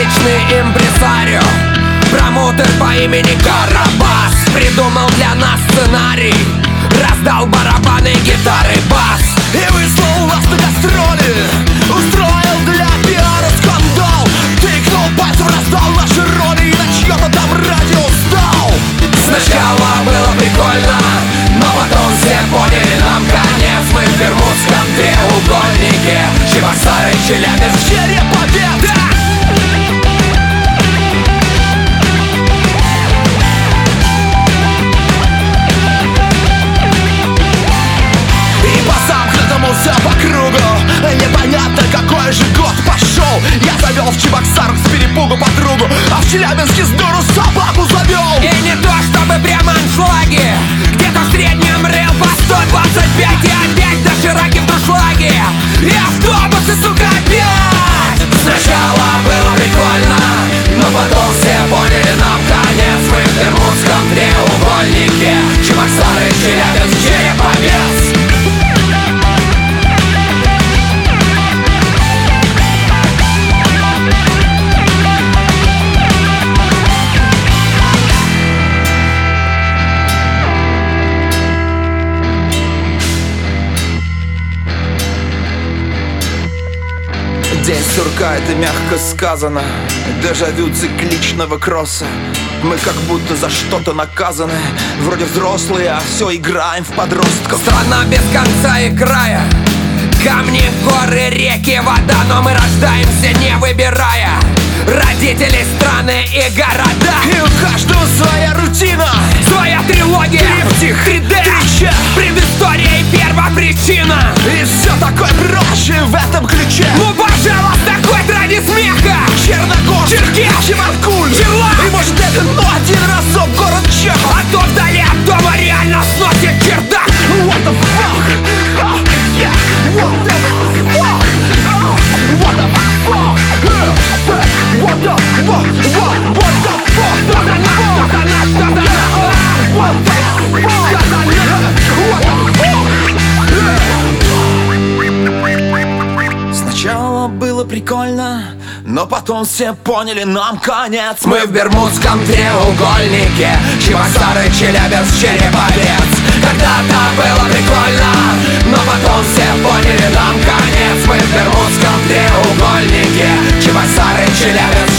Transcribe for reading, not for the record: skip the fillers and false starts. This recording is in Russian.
Уличный импресарио, промоутер по имени Карабас придумал для нас сценарий, раздал барабаны, гитары, бас и выслал нас на гастроли. Устроил для пиара скандал. Тыкнул пальцем, раздал наши роли и на чьё-то там радио сдал. Сначала было прикольно, но потом все поняли, нам конец. Мы в Бермудском треугольнике, Чебоксары, Челябинск, Череповец. Все по кругу, непонятно какой же год пошел. Я завел в Чебоксарах с перепугу подругу, а в Челябинске с дуру собаку завел. И не то чтобы прямо аншлаги, где-то в среднем рыл по 125. И опять дошираки в дуршлаге, и автобусы, сука, опять. Сначала было прикольно, но потом все поняли, нам конец. Мы в Бермудском треугольнике, Чебоксары, Челябинск, Череповец. День сурка, это мягко сказано. Дежавю цикличного кросса. Мы как будто за что-то наказаны. Вроде взрослые, а все играем в подростков. Страна без конца и края, камни, горы, реки, вода. Но мы рождаемся, не выбирая родителей, страны и города. И у каждого своя рутина, своя трилогия, триптих, 3D, предыстория и первопричина. И все такое проще в этом ключе. Ну, пожалуйста, хоть ради смеха. Черногорск, Черкес, Чебаркуль, Черлак. И может это, ну, один разок город Чехов. А то вдали от дома реально сносит чердак. What the fuck? Yeah. What the fuck? What the fuck? What the fuck? What the fuck? Сначала было прикольно, но потом все поняли, нам конец. Мы в Бермудском треугольнике, Чебоксары, Челябинск, Череповец. Когда-то было прикольно, но потом все поняли, нам конец. Мы в Бермудском треугольнике, Чебоксары, Челябинск,